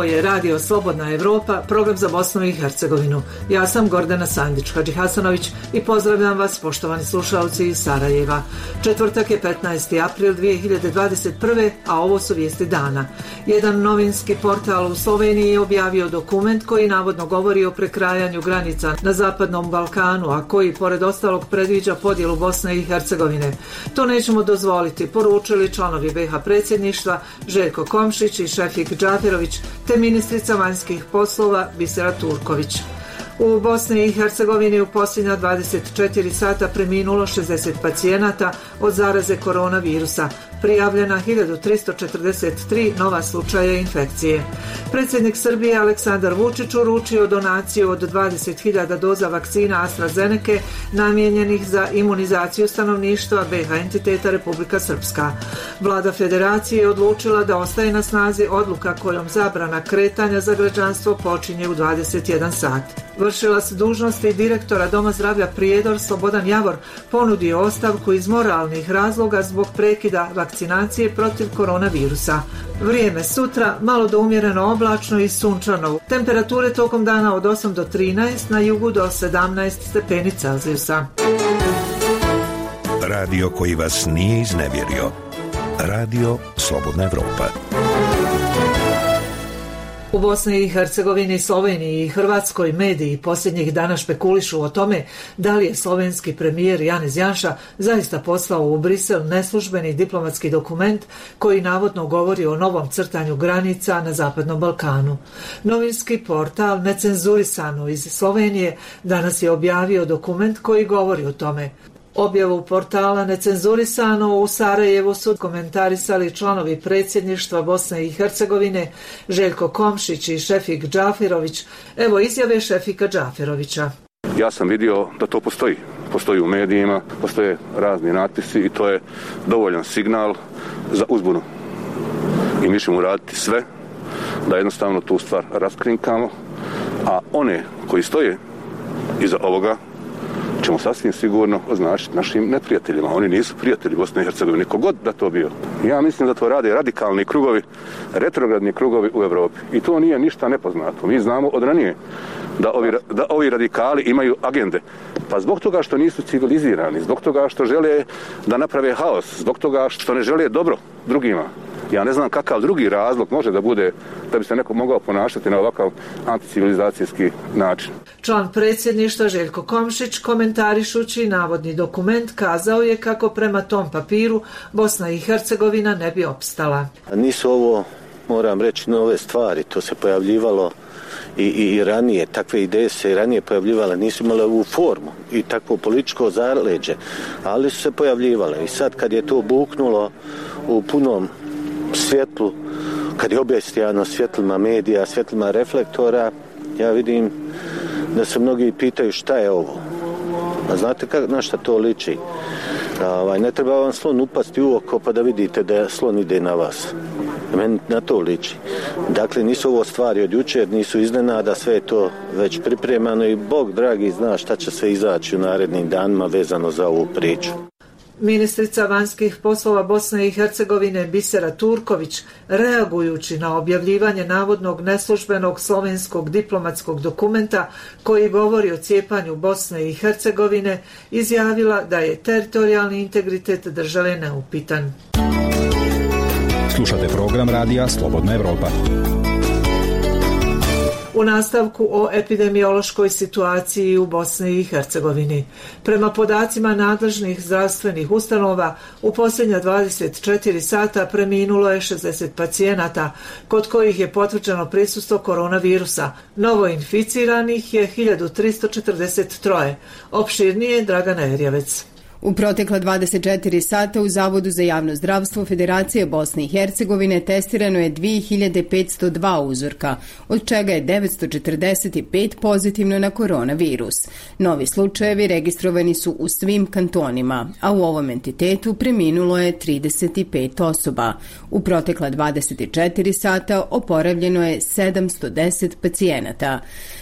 Ovo je Radio Slobodna Evropa, program za Bosnu i Hercegovinu. Ja sam Gordana Sandić-Hadžihasanović i pozdravljam vas, poštovani slušalci iz Sarajeva. Četvrtak je 15. april 2021. a ovo su vijesti dana. Jedan novinski portal u Sloveniji je objavio dokument koji navodno govori o prekrajanju granica na Zapadnom Balkanu, a koji pored ostalog predviđa podjelu Bosne i Hercegovine. To nećemo dozvoliti, poručili članovi BiH predsjedništva Željko Komšić i Šefik Džaferović te ministrica vanjskih poslova Bisera Turković. U Bosni i Hercegovini u posljednja 24 sata preminulo 60 pacijenata od zaraze koronavirusa. Prijavljena 1343 nova slučaja infekcije. Predsjednik Srbije Aleksandar Vučić uručio donaciju od 20.000 doza vakcina AstraZeneke namijenjenih za imunizaciju stanovništva BiH entiteta Republika Srpska. Vlada Federacije je odlučila da ostaje na snazi odluka kojom zabrana kretanja za građanstvo počinje u 21 sat. Vršilac dužnosti direktora Doma zdravlja Prijedor Slobodan Javor ponudio ostavku iz moralnih razloga zbog prekida vakcinacije protiv koronavirusa. Vrijeme sutra malo do umjereno oblačno i sunčano. Temperature tokom dana od 8 do 13, na jugu do 17 stepeni Celzijusa. Radio koji vas nije iznevjerio. Radio Slobodna Evropa. U Bosni i Hercegovini, Sloveniji i Hrvatskoj mediji posljednjih dana špekulišu o tome da li je slovenski premijer Janez Janša zaista poslao u Brisel neslužbeni diplomatski dokument koji navodno govori o novom crtanju granica na Zapadnom Balkanu. Novinski portal Necenzurisano iz Slovenije danas je objavio dokument koji govori o tome. Objavu portala Necenzurisano u Sarajevu su komentarisali članovi predsjedništva Bosne i Hercegovine Željko Komšić i Šefik Džaferović. Evo izjave Šefika Džaferovića. Ja sam vidio da to postoji. Postoji u medijima, postoje razni natpisi i to je dovoljan signal za uzbunu. I mi ćemo uraditi sve da jednostavno tu stvar raskrinkamo, a one koji stoje iza ovoga ćemo sasvim sigurno označiti našim neprijateljima. Oni nisu prijatelji Bosne i Hercegovine, kogod da to bio. Ja mislim da to rade radikalni krugovi, retrogradni krugovi u Evropi. I to nije ništa nepoznato. Mi znamo od ranije da ovi radikali imaju agende. Pa zbog toga što nisu civilizirani, zbog toga što žele da naprave haos, zbog toga što ne žele dobro drugima. Ja ne znam kakav drugi razlog može da bude da bi se neko mogao ponašati na ovakav anticivilizacijski način. Član predsjedništva Željko Komšić, komentarišući navodni dokument, kazao je kako prema tom papiru Bosna i Hercegovina ne bi opstala. Nisu ovo, moram reći, nove stvari, to se pojavljivalo i ranije, takve ideje se i ranije pojavljivale, nisu imale ovu formu i takvo političko zaleđe, ali su se pojavljivale i sad kad je to buknulo u punom svjetlu, kad je objestajano svjetlima medija, svjetlima reflektora, ja vidim da se mnogi pitaju šta je ovo. A znate na šta to liči? Ne treba vam slon upasti u oko pa da vidite da slon ide na vas. Meni na to liči. Dakle, nisu ovo stvari od jučer, nisu iznenada, sve je to već pripremano i Bog dragi zna šta će sve izaći u narednim danima vezano za ovu priču. Ministrica vanjskih poslova Bosne i Hercegovine Bisera Turković, reagujući na objavljivanje navodnog neslužbenog slovenskog diplomatskog dokumenta koji govori o cijepanju Bosne i Hercegovine, izjavila da je teritorijalni integritet države neupitan. Slušate program radija Slobodna Evropa. U nastavku o epidemiološkoj situaciji u Bosni i Hercegovini. Prema podacima nadležnih zdravstvenih ustanova, u posljednja 24 sata preminulo je 60 pacijenata, kod kojih je potvrđeno prisustvo koronavirusa. Novo inficiranih je 1343. Opširnije Dragana Erjavec. U protekla 24 sata u Zavodu za javno zdravstvo Federacije Bosne i Hercegovine testirano je 2502 uzorka, od čega je 945 pozitivno na koronavirus. Novi slučajevi registrovani su u svim kantonima, a u ovom entitetu preminulo je 35 osoba. U protekla 24 sata oporavljeno je 710 pacijenata.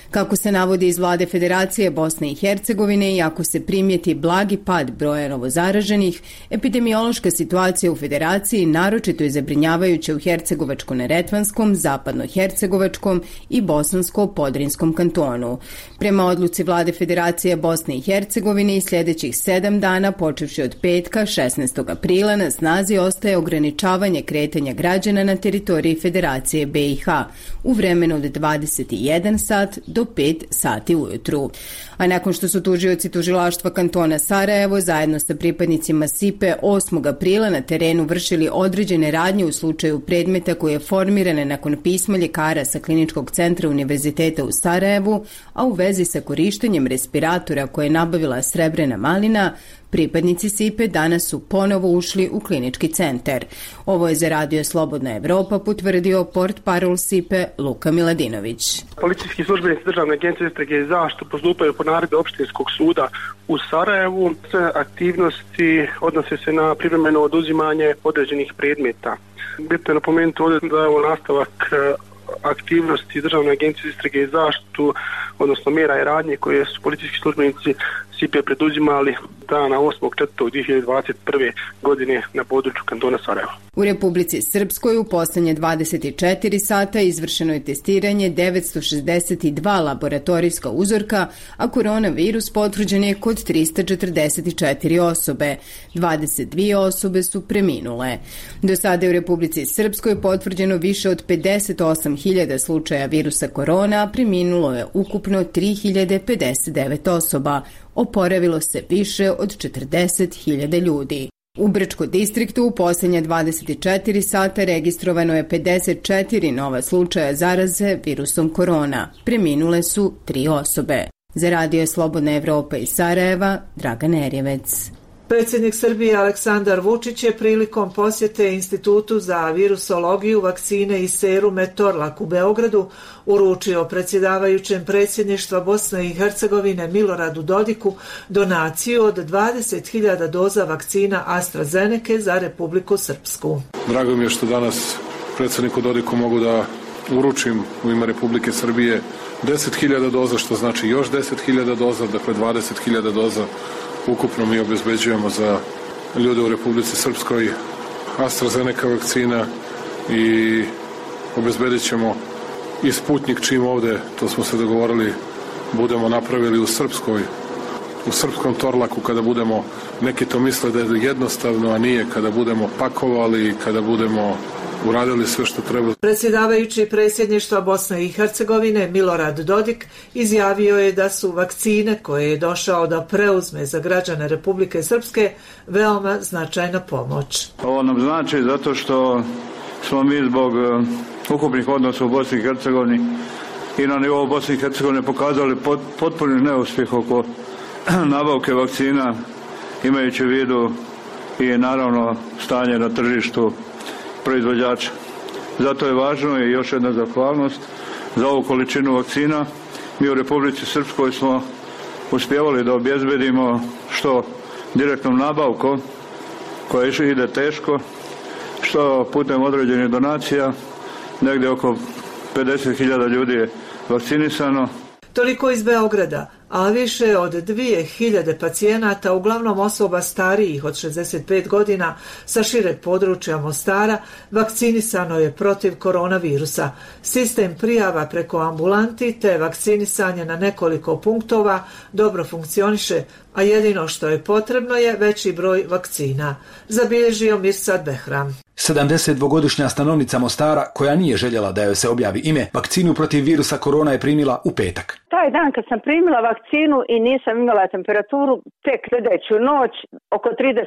Kako se navodi iz vlade Federacije Bosne i Hercegovine, i ako se primijeti blagi pad broja novozaraženih, epidemiološka situacija u Federaciji naročito je zabrinjavajuća u Hercegovačko-neretvanskom, Zapadno-hercegovačkom i Bosansko-podrinskom kantonu. Prema odluci vlade Federacije Bosne i Hercegovine i sljedećih 7 dana, počevši od petka 16. aprila, na snazi ostaje ograničavanje kretanja građana na teritoriji Federacije BiH u vremenu od 21 sat do 5 sati ujutru. A nakon što su tužioci tužilaštva kantona Sarajevo zajedno sa pripadnicima SIPE 8. aprila na terenu vršili određene radnje u slučaju predmeta koje je formirane nakon pisma ljekara sa Kliničkog centra Univerziteta u Sarajevu, a u vezi sa korištenjem respiratora koje je nabavila Srebrena malina, pripadnici SIPE danas su ponovo ušli u klinički centar. Ovo je za Radio Slobodna Evropa potvrdio portparol SIPE Luka Miladinović. Policijski službenici Državne agencije za istrage i zaštitu postupaju po naredbi Opštinskog suda u Sarajevu. Sve aktivnosti odnose se na privremeno oduzimanje određenih predmeta. Bitno je napomenuti ovdje da je ovo nastavak aktivnosti Državne agencije za istrage i zaštitu, odnosno mjera i radnje koje su policijski službenici SIPE preduzimali dana 8.4.2021. godine na području kantona Sarajevo. U Republici Srpskoj u posljednje 24 sata izvršeno je testiranje 962 laboratorijska uzorka, a koronavirus potvrđen je kod 344 osobe. 22 osobe su preminule. Do sada je u Republici Srpskoj potvrđeno više od 58.000 slučaja virusa korona, a preminulo je ukupno 3.059 osoba. Oporavilo se više od 40.000 ljudi. U Brčko distriktu u posljednje 24 sata registrovano je 54 nova slučaja zaraze virusom korona. Preminule su 3 osobe. Za Radio Slobodna Evropa iz Sarajeva, Dragan Erjevec. Predsjednik Srbije Aleksandar Vučić je prilikom posjete Institutu za virusologiju, vakcine i serume Torlak u Beogradu uručio predsjedavajućem predsjedništva Bosne i Hercegovine Miloradu Dodiku donaciju od 20.000 doza vakcina AstraZeneca za Republiku Srpsku. Drago mi je što danas predsjedniku Dodiku mogu da uručim u ime Republike Srbije 10.000 doza, što znači još 10.000 doza, dakle 20.000 doza ukupno mi obezbeđujemo za ljude u Republici Srpskoj AstraZeneca vakcina i obezbedit ćemo i Sputnik čim ovde, to smo se dogovorili, budemo napravili u srpskom Torlaku, kada budemo, neki to misle da je jednostavno, a nije, kada budemo pakovali, kada budemo uradili sve što treba. Predsjedavajući predsjedništva Bosne i Hercegovine Milorad Dodik izjavio je da su vakcine koje je došao da preuzme za građane Republike Srpske veoma značajna pomoć. Ovo nam znači zato što smo mi zbog ukupnih odnosa u Bosni i Hercegovini i na nivou Bosne i Hercegovine pokazali potpuni neuspjeh oko nabavke vakcina, imajući u vidu i naravno stanje na tržištu proizvođača. Zato je važno i još jedna zahvalnost za ovu količinu vakcina. Mi u Republici Srpskoj smo uspjevali da obezbedimo što direktnom nabavkom, koja ide teško, što putem određenih donacija, negdje oko 50.000 ljudi je vakcinisano. Toliko iz Beograda, a više od 2.000 pacijenata, uglavnom osoba starijih od 65 godina sa šireg područja Mostara, vakcinisano je protiv koronavirusa. Sistem prijava preko ambulanti te vakcinisanje na nekoliko punktova dobro funkcioniše, a jedino što je potrebno je veći broj vakcina, zabilježio Mirsad Behram. 72-godišnja stanovnica Mostara, koja nije željela da joj se objavi ime, vakcinu protiv virusa korona je primila u petak. Taj dan kad sam primila vakcinu i nisam imala temperaturu, tek sljedeću noć oko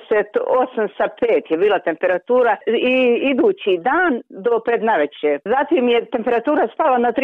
38 sa 5 je bila temperatura i idući dan do 5 navečer. Zatim je temperatura spala na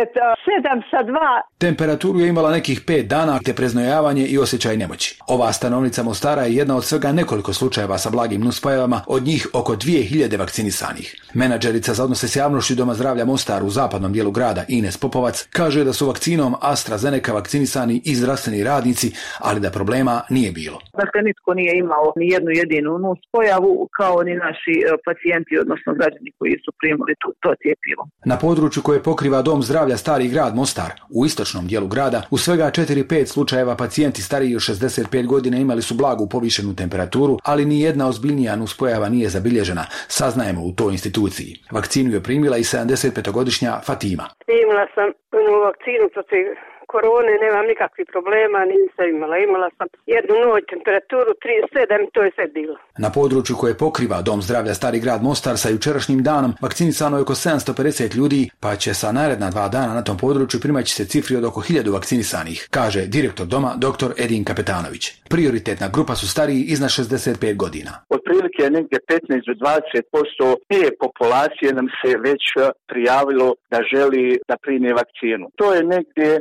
37 sa 2. Temperaturu je imala nekih 5 dana, te preznojavanje i osjećaj nemoći. Ova stanovnica Mostara je jedna od svega nekoliko slučajeva sa blagim nuspojavama, od njih oko 2.000 vakcinisanih. Menadžerica za odnose s javnošću Doma zdravlja Mostar u zapadnom dijelu grada Ines Popovac kaže da su vakcinom AstraZeneca vakcinisani i zdravstveni radnici, ali da problema nije bilo. Dakle, nitko nije imao ni jednu jedinu nuspojavu, kao ni naši pacijenti, odnosno građani koji su primili to cjepivo. Na području koje pokriva Dom zdravlja Stari grad Mostar, u istočnom dijelu grada, u svega 4-5 slučajeva pacijenti stariji od 65 godina imali su blagu povišenu temperaturu, ali ni jedna ozbiljnija nuspojava nije zabilježena, saznajemo u toj instituciji. Vakcinu je primila i 75-godišnja Fatima. Primila sam vakcinu protiv korone, nemam nikakvih problema, nisam imala sam jednu noć temperaturu 37, to je sve bilo. Na području koje pokriva Dom zdravlja Stari grad Mostar sa jučerašnjim danom vakcinisano je oko 750 ljudi, pa će sa naredna 2 dana na tom području primaći se cifri od oko 1000 vakcinisanih, kaže direktor doma dr. Edin Kapetanović. Prioritetna grupa su stariji iznad 65 godina. Otprilike negdje 15 do 20% te populacije nam se već prijavilo da želi da prime vakcinu. To je negdje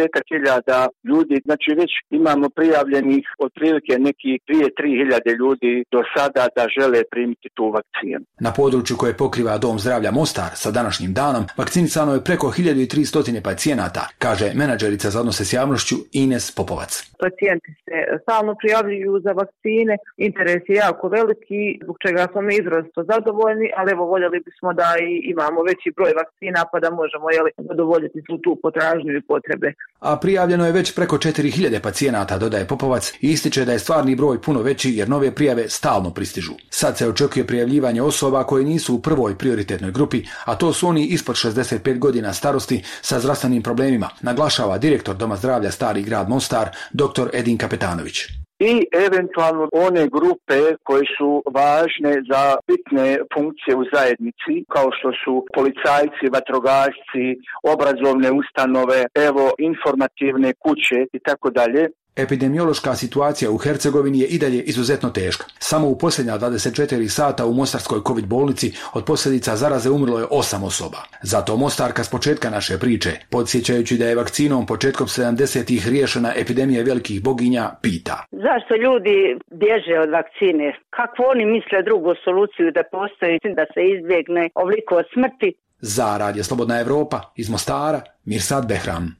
10.000 ljudi, znači već imamo prijavljenih otprilike nekih 2-3 hiljade ljudi do sada da žele primiti tu vakcinu. Na području koje pokriva Dom zdravlja Mostar sa današnjim danom vakcinisano je preko 1300 pacijenata, kaže menadžerica za odnose s javnošću Ines Popovac. Pacijenti se stalno prijavljuju za vakcine, interes je jako veliki, zbog čega smo mi izrazito zadovoljni, ali evo voljeli bismo da i imamo veći broj vakcina pa da možemo zadovoljiti svu tu potražnju i potrebe. A prijavljeno je već preko 4000 pacijenata, dodaje Popovac, i ističe da je stvarni broj puno veći jer nove prijave stalno pristižu. Sad se očekuje prijavljivanje osoba koje nisu u prvoj prioritetnoj grupi, a to su oni ispod 65 godina starosti sa zdravstvenim problemima, naglašava direktor Doma zdravlja Stari grad Mostar, dr. Edin Kapetanović. I eventualno one grupe koje su važne za bitne funkcije u zajednici, kao što su policajci, vatrogasci, obrazovne ustanove, informativne kuće i tako dalje. Epidemiološka situacija u Hercegovini je i dalje izuzetno teška. Samo u posljednja 24 sata u Mostarskoj COVID bolnici od posljedica zaraze umrlo je 8 osoba. Zato Mostarka s početka naše priče, podsjećajući da je vakcinom početkom 70-ih riješena epidemija velikih boginja, pita. Zašto ljudi bježe od vakcine? Kako oni misle drugu soluciju da postoji da se izbjegne ovoliko smrti? Za Radio Slobodna Evropa iz Mostara, Mirsad Behram.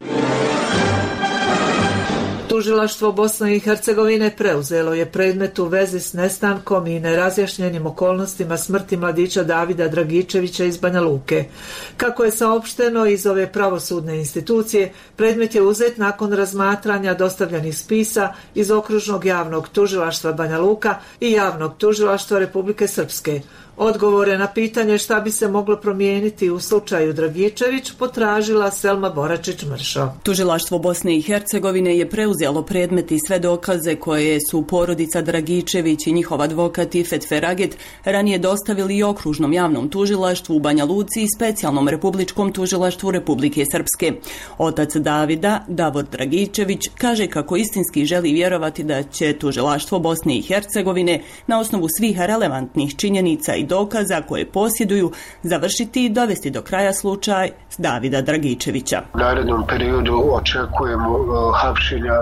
Tužilaštvo Bosne i Hercegovine preuzelo je predmet u vezi s nestankom i nerazjašnjenim okolnostima smrti mladića Davida Dragičevića iz Banja Luke. Kako je saopšteno iz ove pravosudne institucije, predmet je uzet nakon razmatranja dostavljenih spisa iz Okružnog javnog tužilaštva Banja Luka i Javnog tužilaštva Republike Srpske. Odgovore na pitanje šta bi se moglo promijeniti u slučaju Dragičević potražila Selma Boračić-Mršo. Tužilaštvo Bosne i Hercegovine je preuzelo predmet i sve dokaze koje su porodica Dragičević i njihov advokat Ifet Feraget ranije dostavili i Okružnom javnom tužilaštvu u Banja Luci i Specijalnom republičkom tužilaštvu Republike Srpske. Otac Davida, Davor Dragičević, kaže kako istinski želi vjerovati da će tužilaštvo Bosne i Hercegovine na osnovu svih relevantnih činjenica i dokaza koje posjeduju završiti i dovesti do kraja slučaj Davida Dragičevića. U narednom periodu očekujemo hapšenja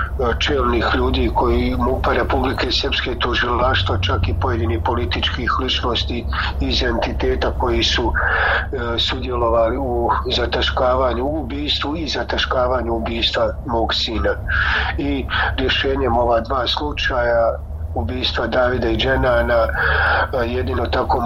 čelnih ljudi koji MUP-a Republike Srpske, tužilaštva, čak i pojedinih političkih ličnosti iz entiteta koji su sudjelovali u zataškavanju ubistvu i zataškavanju ubistva mog sina. I rješenjem ova 2 slučaja ubistva Davida i Dženana jedino tako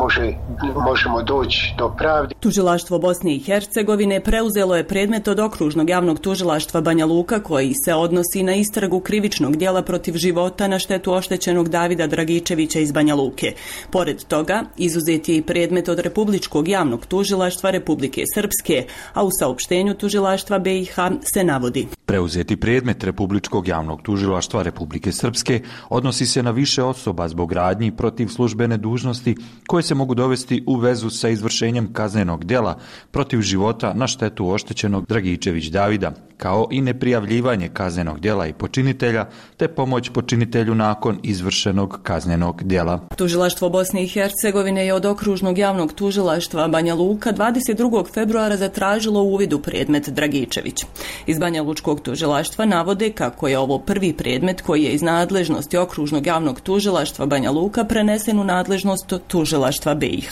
možemo doći do pravde. Tužilaštvo Bosne i Hercegovine preuzelo je predmet od Okružnog javnog tužilaštva Banja Luka koji se odnosi na istragu krivičnog djela protiv života na štetu oštećenog Davida Dragičevića iz Banja Luke. Pored toga, izuzet je i predmet od Republičkog javnog tužilaštva Republike Srpske, a u saopštenju tužilaštva BiH se navodi. Preuzeti predmet Republičkog javnog tužilaštva Republike Srpske odnosi se na više osoba zbog radnji protiv službene dužnosti koje se mogu dovesti u vezu sa izvršenjem kaznenog djela protiv života na štetu oštećenog Dragičević Davida, kao i neprijavljivanje kaznenog djela i počinitelja, te pomoć počinitelju nakon izvršenog kaznenog djela. Tužilaštvo Bosne i Hercegovine je od Okružnog javnog tužilaštva Banja Luka 22. februara zatražilo uvid u predmet Dragičević. Iz Banja Lučkog tužilaštva navode kako je ovo prvi predmet koji je iz nadležnosti Okružnog javnog tužilaštva Banja Luka prenesen u nadležnost tužilaštva BiH.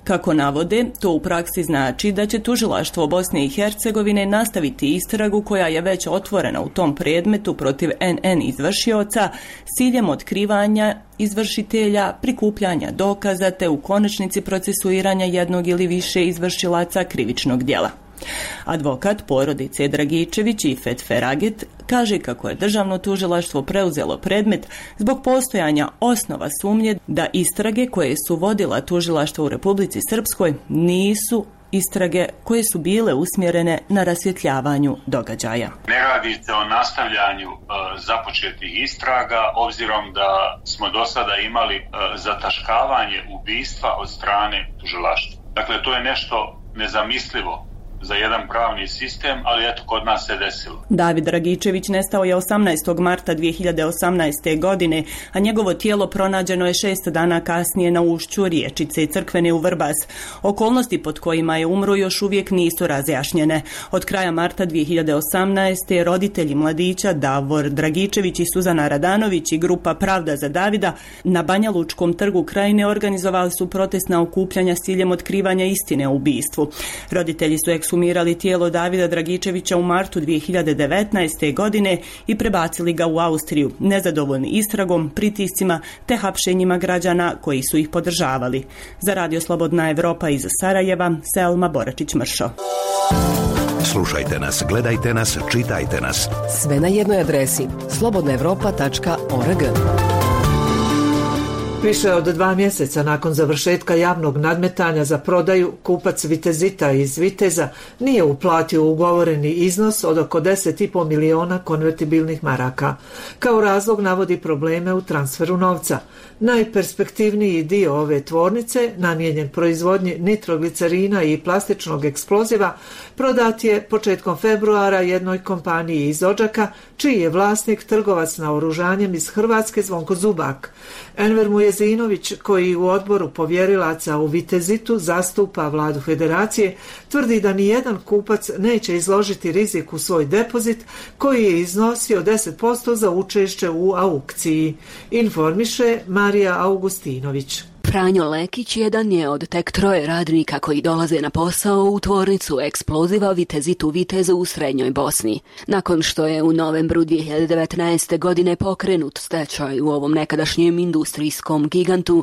Kako navode, to u praksi znači da će tužilaštvo Bosne i Hercegovine nastaviti istragu koja je već otvorena u tom predmetu protiv NN izvršioca s ciljem otkrivanja izvršitelja, prikupljanja dokaza te u konačnici procesuiranja jednog ili više izvršilaca krivičnog djela. Advokat porodice Dragičević Ifet Feraget kaže kako je državno tužilaštvo preuzelo predmet zbog postojanja osnova sumnje da istrage koje su vodila tužilaštva u Republici Srpskoj nisu istrage koje su bile usmjerene na rasvjetljavanju događaja. Ne radi se o nastavljanju započetih istraga, obzirom da smo do sada imali zataškavanje ubistva od strane tužilaštva. Dakle, to je nešto nezamislivo za jedan pravni sistem, ali eto, kod nas se desilo. David Dragičević nestao je 18. marta 2018. godine, a njegovo tijelo pronađeno je 6 dana kasnije na ušću riječice Crkvene u Vrbas. Okolnosti pod kojima je umro još uvijek nisu razjašnjene. Od kraja marta 2018. roditelji mladića Davor Dragičević i Suzana Radanović i grupa Pravda za Davida na Banja Lučkom trgu Krajine organizovali su protestna okupljanja s ciljem otkrivanja istine o ubistvu. Roditelji su ekshumirali tijelo Davida Dragičevića u martu 2019. godine i prebacili ga u Austriju, nezadovoljni istragom, pritiscima te hapšenjima građana koji su ih podržavali. Za Radio Slobodna Evropa iz Sarajeva, Selma Boračić-Mršo. Slušajte nas, gledajte nas, čitajte nas. Sve na jednoj adresi slobodnaevropa.org. Više od 2 mjeseca nakon završetka javnog nadmetanja za prodaju, kupac Vitezita iz Viteza nije uplatio ugovoreni iznos od oko 10,5 miliona konvertibilnih maraka. Kao razlog navodi probleme u transferu novca. Najperspektivniji dio ove tvornice, namijenjen proizvodnji nitroglicerina i plastičnog eksploziva, prodat je početkom februara jednoj kompaniji iz Odžaka, čiji je vlasnik trgovac naoružanjem iz Hrvatske Zvonko Zubak. Enver Mujezinović, koji u odboru povjerilaca u Vitezitu zastupa vladu federacije, tvrdi da nijedan kupac neće izložiti rizik u svoj depozit koji je iznosio 10% za učešće u aukciji. Informiše Marija Augustinović. Franjo Lekić jedan je od tek 3 radnika koji dolaze na posao u tvornicu eksploziva Vitezitu Viteza u Srednjoj Bosni. Nakon što je u novembru 2019. godine pokrenut stečaj u ovom nekadašnjem industrijskom gigantu,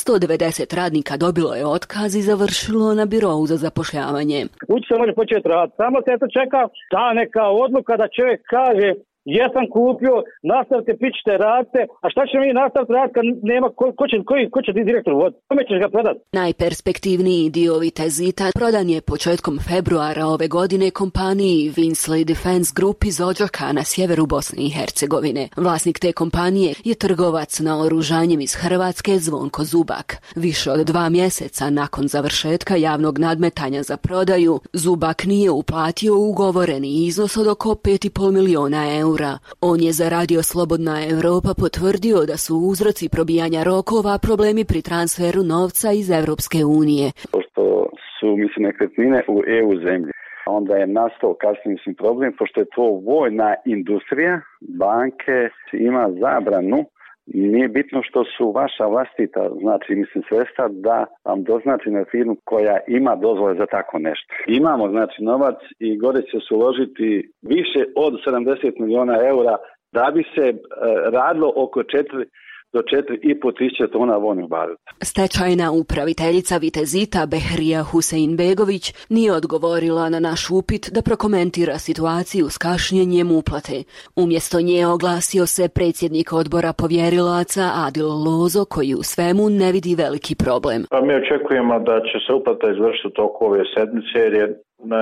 190 radnika dobilo je otkaz i završilo na birou za zapošljavanje. Ući se može početi raditi, samo se to čeka ta neka odluka da čovjek kaže jesam kupio, nastavite, pićite, radite, a šta će mi nastaviti raditi kad nema, ko će direktor voditi? Kome ćeš ga prodati? Najperspektivniji dio Vitezita prodan je početkom februara ove godine kompaniji Winsley Defense Group iz Odžaka na sjeveru Bosne i Hercegovine. Vlasnik te kompanije je trgovac naoružanjem iz Hrvatske Zvonko Zubak. Više od 2 mjeseca nakon završetka javnog nadmetanja za prodaju, Zubak nije uplatio ugovoreni iznos od oko 5,5 miliona eura. On je za Radio Slobodna Evropa potvrdio da su uzroci probijanja rokova problemi pri transferu novca iz Evropske unije. Pošto su nekretnine u EU zemlji, onda je nastao kasnije problem, pošto je to vojna industrija, banke ima zabranu. Nije bitno što su vaša vlastita, sredstva da vam doznači na firmu koja ima dozvole za tako nešto. Imamo novac i gore će se uložiti više od 70 miliona eura da bi se radilo oko 4 do 4,5 tisuće tona vojnog baruta. Stečajna upraviteljica Vitezita Behrija Huseinbegović nije odgovorila na naš upit da prokomentira situaciju s kašnjenjem uplate. Umjesto nje oglasio se predsjednik odbora povjerilaca Adil Lozo, koji u svemu ne vidi veliki problem. Mi očekujemo da će se uplata izvršiti u toku ove sedmice, jer je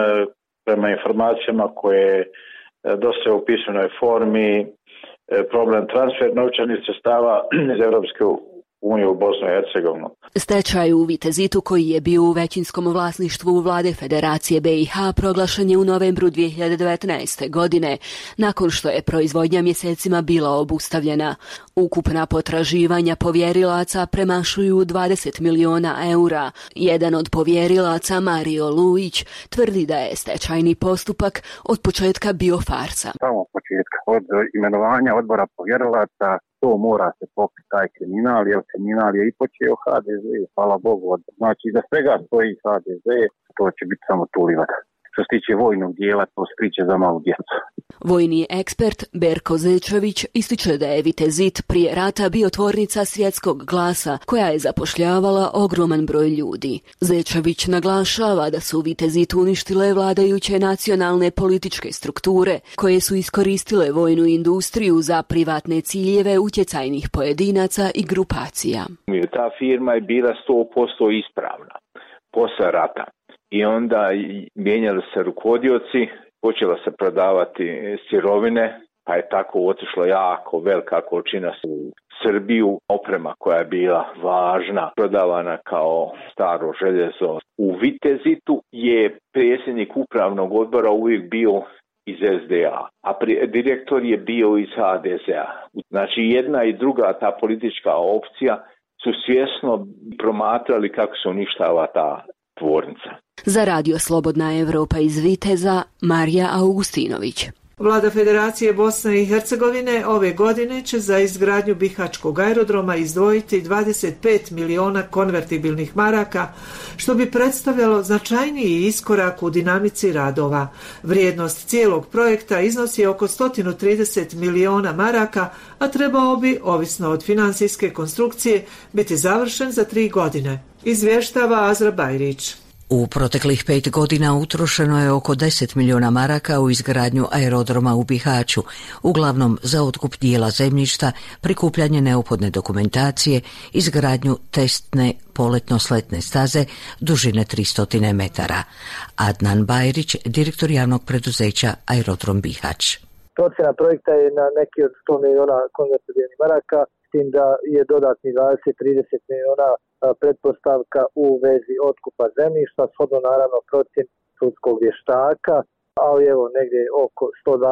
prema informacijama koje dosta u pisanoj formi problem transfer novčanih sredstava iz Europske unije u Bosnu i Hercegovinu. Stečaj u Vitezitu, koji je bio u većinskom vlasništvu vlade Federacije BiH, proglašen je u novembru 2019. godine, nakon što je proizvodnja mjesecima bila obustavljena. Ukupna potraživanja povjerilaca premašuju 20 miliona eura. Jedan od povjerilaca, Mario Luić, tvrdi da je stečajni postupak od početka bio farsa. Samo od početka, od imenovanja odbora povjerilaca to mora se pokriti taj kriminal, jer kriminal je i počeo HDZ, hvala Bogu. Znači da svega stoji HDZ, to će biti samo tulivar. Što se tiče vojnog dijela, to se priče za malu djecu. Vojni ekspert Berko Zečević ističe da je Vitezit prije rata bio tvornica Svjetskog glasa, koja je zapošljavala ogroman broj ljudi. Zečević naglašava da su Vitezit uništile vladajuće nacionalne političke strukture, koje su iskoristile vojnu industriju za privatne ciljeve utjecajnih pojedinaca i grupacija. Ta firma je bila 100% ispravna posle rata. I onda mijenjali se rukovodioci, počela se prodavati sirovine, pa je tako otišla jako velika količina u Srbiju. Oprema koja je bila važna, prodavana kao staro željezo. U Vitezitu je predsjednik upravnog odbora uvijek bio iz SDA, a direktor je bio iz HDZ-a. Znači jedna i druga ta politička opcija su svjesno promatrali kako se uništava ta tvornica. Za Radio Slobodna Evropa iz Viteza, Marija Augustinović. Vlada Federacije Bosne i Hercegovine ove godine će za izgradnju Bihaćkog aerodroma izdvojiti 25 miliona konvertibilnih maraka, što bi predstavljalo značajniji iskorak u dinamici radova. Vrijednost cijelog projekta iznosi oko 130 miliona maraka, a trebao bi, ovisno od financijske konstrukcije, biti završen za 3 godine. Izvještava Azra Bajrić. U proteklih 5 godina utrošeno je oko 10 miliona maraka u izgradnju aerodroma u Bihaću, uglavnom za otkup dijela zemljišta, prikupljanje neophodne dokumentacije, izgradnju testne poletno-sletne staze dužine 300 metara. Adnan Bajrić, direktor javnog preduzeća Aerodrom Bihać. Procjena projekta je na neki od 100 miliona konvertibilnih maraka, s tim da je dodatni 20-30 miliona pretpostavka u vezi otkupa zemljišta, shodno naravno procjeni sudskog vještaka, ali evo negdje oko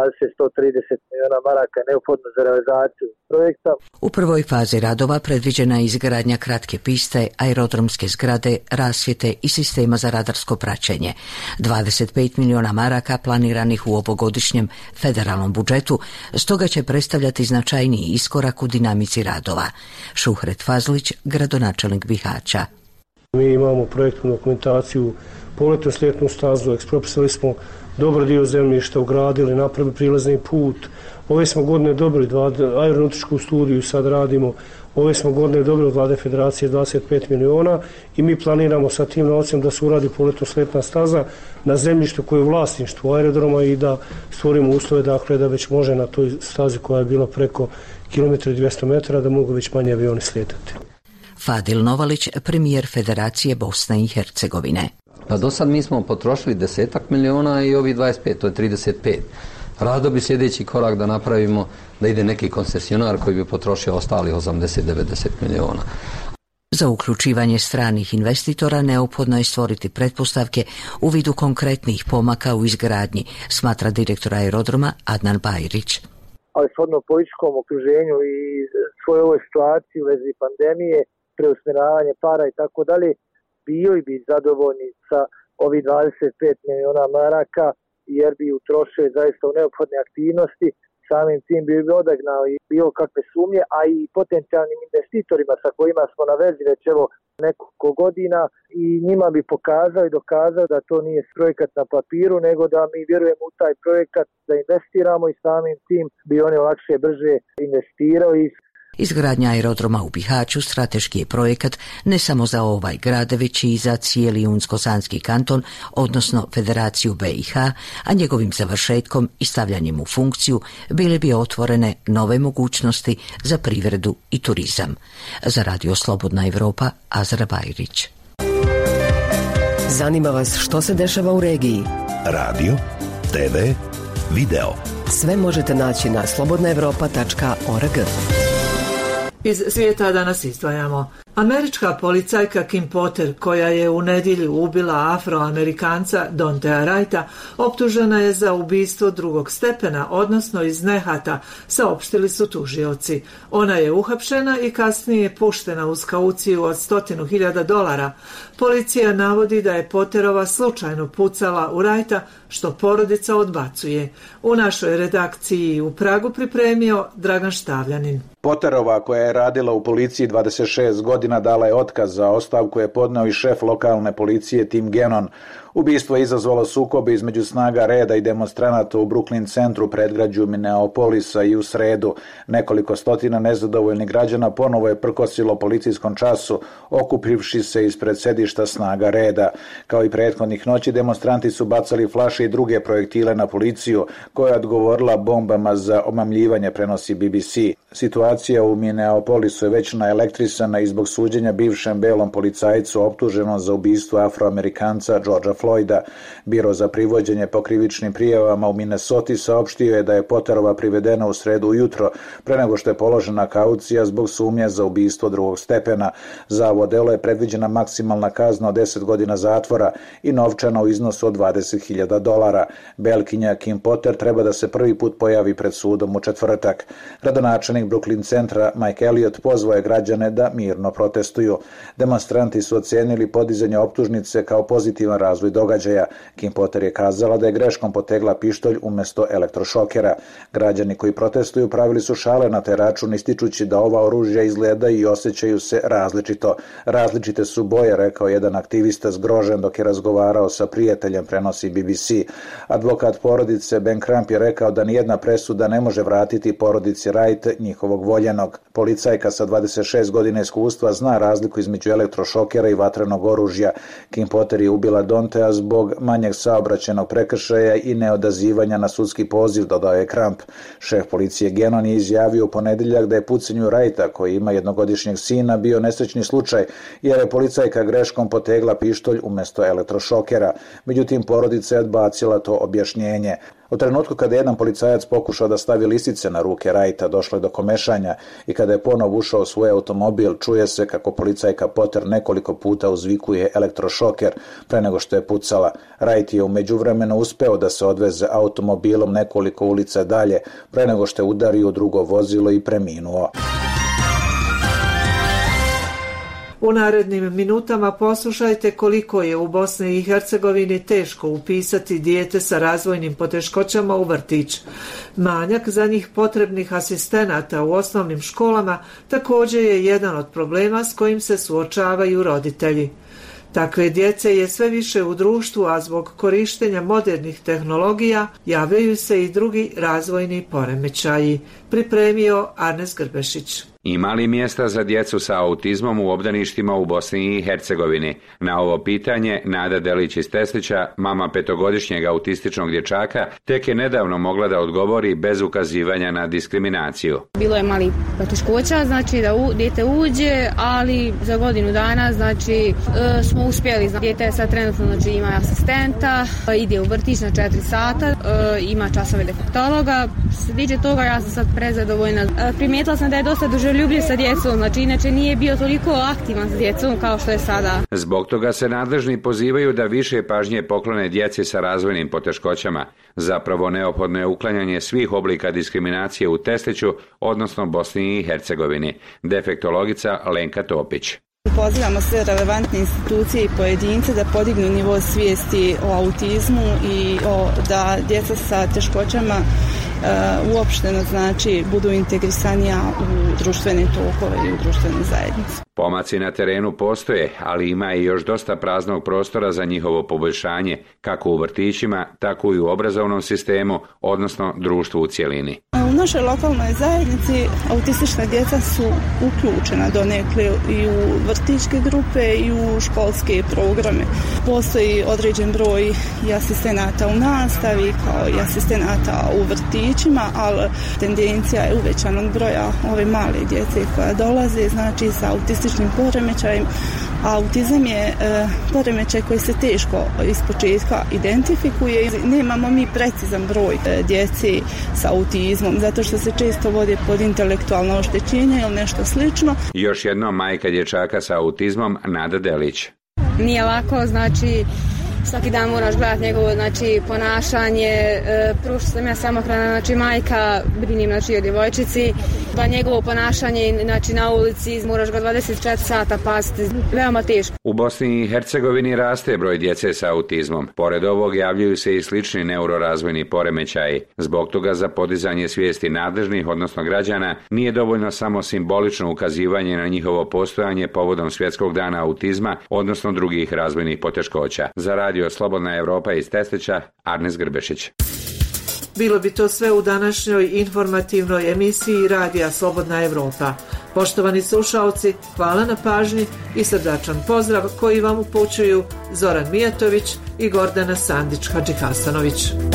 120-130 miliona maraka je neophodno za realizaciju projekta. U prvoj fazi radova predviđena je izgradnja kratke piste, aerodromske zgrade, rasvjete i sistema za radarsko praćenje. 25 miliona maraka planiranih u ovogodišnjem federalnom budžetu, stoga će predstavljati značajniji iskorak u dinamici radova. Šuhret Fazlić, gradonačelnik Bihaća. Mi imamo projektnu dokumentaciju, poletnu slijetnu stazu, ekspropisali smo dobar dio zemljišta, ugradili, napravili prilazni put. Ove smo godine dobili aeronautičku studiju, sad radimo. Ove smo godine dobili od Vlade Federacije 25 miliona i mi planiramo sa tim novcem da se uradi poletno slijetna staza na zemljištu koje je u vlasništvu aerodroma i da stvorimo uslove, dakle, da već može na toj stazi koja je bila preko kilometra i 200 metara da mogu već manje avioni slijetati. Fadil Novalić, premijer Federacije Bosne i Hercegovine. Pa do sad mi smo potrošili 10 miliona i ovi 25, to je 35. Rado bi sljedeći korak da napravimo da ide neki koncesionar koji bi potrošio ostalih 80-90 miliona. Za uključivanje stranih investitora neophodno je stvoriti pretpostavke u vidu konkretnih pomaka u izgradnji, smatra direktor aerodroma Adnan Bajrić. Ali shodno političkom okruženju i svojoj ovoj situaciji u vezi pandemije, preusmjeravanje para i tako dalje, bio i bi zadovoljni sa ovih 25 miliona maraka, jer bi utrošili zaista u neophodne aktivnosti, samim tim bi odagnao i bilo kakve sumnje, a i potencijalnim investitorima sa kojima smo na vezi već evo nekoliko godina i njima bi pokazao i dokazao da to nije projekat na papiru, nego da mi vjerujemo u taj projekat, da investiramo i samim tim bi oni lakše, brže investirali. Izgradnja aerodroma u Bihaću strateški je projekat ne samo za ovaj grad, već i za cijeli Unsko-Sanski kanton, odnosno Federaciju BiH, a njegovim završetkom i stavljanjem u funkciju bile bi otvorene nove mogućnosti za privredu i turizam. Za Radio Slobodna Evropa, Azra Bajrić. Zanima vas što se dešava u regiji? Radio, TV, video. Sve možete naći na slobodnaevropa.org. Iz svijeta danas izdvajamo. Američka policajka Kim Potter, koja je u nedjelju ubila Afroamerikanca Dontea Wrighta, optužena je za ubistvo drugog stepena, odnosno iz nehata, saopštili su tužioci. Ona je uhapšena i kasnije puštena uz kauciju od $100,000. Policija navodi da je Potterova slučajno pucala u Wrighta što porodica odbacuje. U našoj redakciji u Pragu pripremio Dragan Štavljanin. Potterova, koja je radila u policiji 26 godina, dala je otkaz. Za ostavku je podneo i šef lokalne policije Tim Gannon. Ubistvo je izazvalo sukobe između snaga reda i demonstranata u Brooklyn centru, predgrađu Minneapolisa, i u sredu. Nekoliko stotina nezadovoljnih građana ponovo je prkosilo policijskom času, okupivši se ispred sedišta snaga reda. Kao i prethodnih noći, demonstranti su bacali flaše i druge projektile na policiju, koja je odgovorila bombama za omamljivanje, prenosi BBC. Situacija u Minneapolisu je već naelektrisana i zbog suđenja bivšem belom policajcu optuženom za ubistvo Afroamerikanca Georgea Floyda. Biro za privođenje po krivičnim prijavama u Minnesoti saopštio je da je Potterova privedena u sredu ujutro, pre nego što je položena kaucija zbog sumnje za ubistvo drugog stepena. Za ovo delo je predviđena maksimalna kazna od 10 godina zatvora i novčana u iznosu od $20.000. Belkinja Kim Potter treba da se prvi put pojavi pred sudom u četvrtak. Gradonačelnik Brooklyn centra Mike Elliott pozvao je građane da mirno protestuju. Demonstranti su ocenili podizanje optužnice kao pozitivan razvoj događaja. Kim Potter je kazala da je greškom potegla pištolj umjesto elektrošokera. Građani koji protestuju pravili su šale na taj račun, ističući da ova oružja izgleda i osjećaju se različito. Različite su boje, rekao jedan aktivista zgrožen dok je razgovarao sa prijateljem, prenosi BBC. Advokat porodice Ben Crump je rekao da nijedna presuda ne može vratiti porodici Wright njihovog voljenog. Policajka sa 26 godina iskustva zna razliku između elektrošokera i vatrenog oružja. Kim Potter je ubila Dontea zbog manjeg saobraćajnog prekršaja i neodazivanja na sudski poziv, dodao je Crump. Šef policije Gannon je izjavio u ponedjeljak da je pucanju Wrighta, koji ima jednogodišnjeg sina, bio nesrećni slučaj, jer je policajka greškom potegla pištolj umjesto elektrošokera. Međutim, porodica je odbacila to objašnjenje. U trenutku kada je jedan policajac pokušao da stavi lisice na ruke Wrighta, došlo je do komešanja i kada je ponovo ušao u svoj automobil, čuje se kako policajka Potter nekoliko puta uzvikuje elektrošoker pre nego što je pucala. Wright je u međuvremenu uspeo da se odveze automobilom nekoliko ulica dalje pre nego što je udario u drugo vozilo i preminuo. U narednim minutama poslušajte koliko je u Bosni i Hercegovini teško upisati dijete sa razvojnim poteškoćama u vrtić. Manjak za njih potrebnih asistenata u osnovnim školama također je jedan od problema s kojim se suočavaju roditelji. Takve djece je sve više u društvu, a zbog korištenja modernih tehnologija javljaju se i drugi razvojni poremećaji. Pripremio Arnes Grbešić. Ima li mjesta za djecu sa autizmom u obdaništima u Bosni i Hercegovini? Na ovo pitanje Nada Delić iz Teslića, mama 5-godišnjeg autističnog dječaka, tek je nedavno mogla da odgovori bez ukazivanja na diskriminaciju. Bilo je mali poteškoća, znači da dijete uđe, ali za godinu dana smo uspjeli. Dijete sad trenutno ima asistenta, ide u vrtić na 4 sata, ima časove defektologa. Što se tiče toga, ja sam sad prezadovoljna. Primijetila sam da je dosta ljubljiv sa djecom, znači inače nije bio toliko aktivan sa djecom kao što je sada. Zbog toga se nadležni pozivaju da više pažnje poklone djeci sa razvojnim poteškoćama. Zapravo neophodno je uklanjanje svih oblika diskriminacije u Tesliću, odnosno Bosni i Hercegovini. Defektologica Lenka Topić. Pozivamo sve relevantne institucije i pojedince da podignu nivo svijesti o autizmu i da djeca sa teškoćama uopšteno budu integrisanija u društvene tokove i u društvene zajednice. Pomaci na terenu postoje, ali ima i još dosta praznog prostora za njihovo poboljšanje, kako u vrtićima, tako i u obrazovnom sistemu, odnosno društvu u cjelini. U našoj lokalnoj zajednici autistična djeca su uključena donekle i u vrtićke grupe i u školske programe. Postoji određen broj i asistenata u nastavi, kao i asistenata u vrtićima, ali tendencija je uvećanog broja ove male djece koja dolaze, sa autističnim poremećajem. Autizam je poremećaj koji se teško ispočetka identifikuje. Nemamo mi precizan broj djece sa autizmom, zato što se često vode pod intelektualno oštećenje ili nešto slično. Još jednom majka dječaka sa autizmom Nada Delić. Nije lako, svaki dan moraš gledati njegovo ponašanje. Prvo što sam ja samohrana, majka, brinim o djevojčici Pa njegovo ponašanje, znači na ulici, moraš ga 24 sata paziti, veoma teško. U Bosni i Hercegovini raste broj djece sa autizmom. Pored ovog javljaju se i slični neurorazvojni poremećaji. Zbog toga za podizanje svijesti nadležnih, odnosno građana, nije dovoljno samo simbolično ukazivanje na njihovo postojanje povodom Svjetskog dana autizma, odnosno drugih razvojnih poteškoća. Za radio Slobodna Evropa iz Teslića, Arnes Grbešić. Bilo bi to sve u današnjoj informativnoj emisiji Radija Slobodna Evropa. Poštovani slušalci, hvala na pažnji i srdačan pozdrav koji vam upućuju Zoran Mijatović i Gordana Sandić-Hadžihasanović.